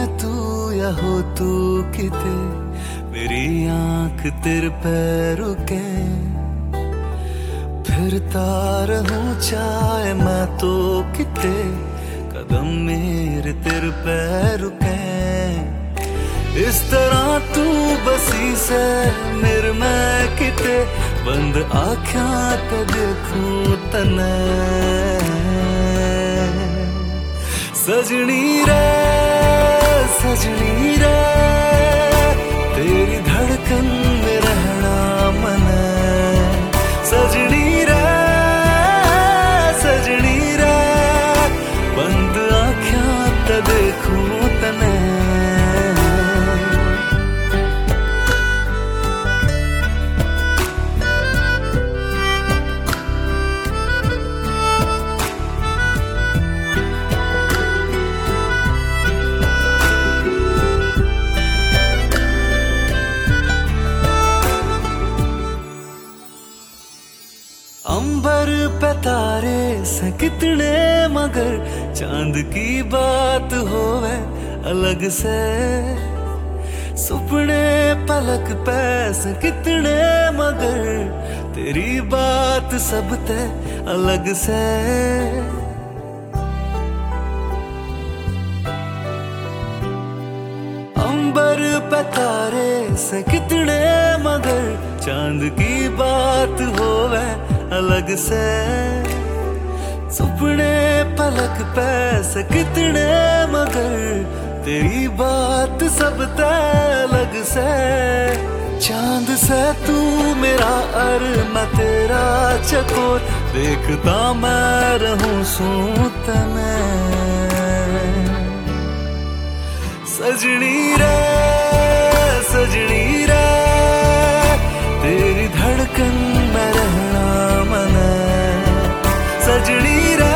मैं तू या हो तू किते, मेरी आंख तेरे पैर रुके, फिरता रहूं चाहे मैं तो किते, कदम मेरे तेरे पैर रुके। इस तरह तू बसी से मेरे मैं किते, बंद आँखां ते देखूं तने। सजनी रे सजनी रे, तेरी धड़कन में रहना मन। सजनी रे सजनी रे, बंद आँखां ते देखूं तने। अंबर पे तारे से कितने मगर, चांद की बात होवे अलग से। सुपने पलक पे से कितने मगर, तेरी बात सब ते अलग से। अंबर पे तारे से कितने मगर, चांद की बात होवे अलग से। सुपने पलक पे से कितने मगर, तेरी बात सब अलग से। चांद से तू मेरा अर मैं तेरा चकोर, देखता मैं रहूं सूतने। सजनी रे सजनी रे, तेरी धड़कन में रहना मन। सजनी रे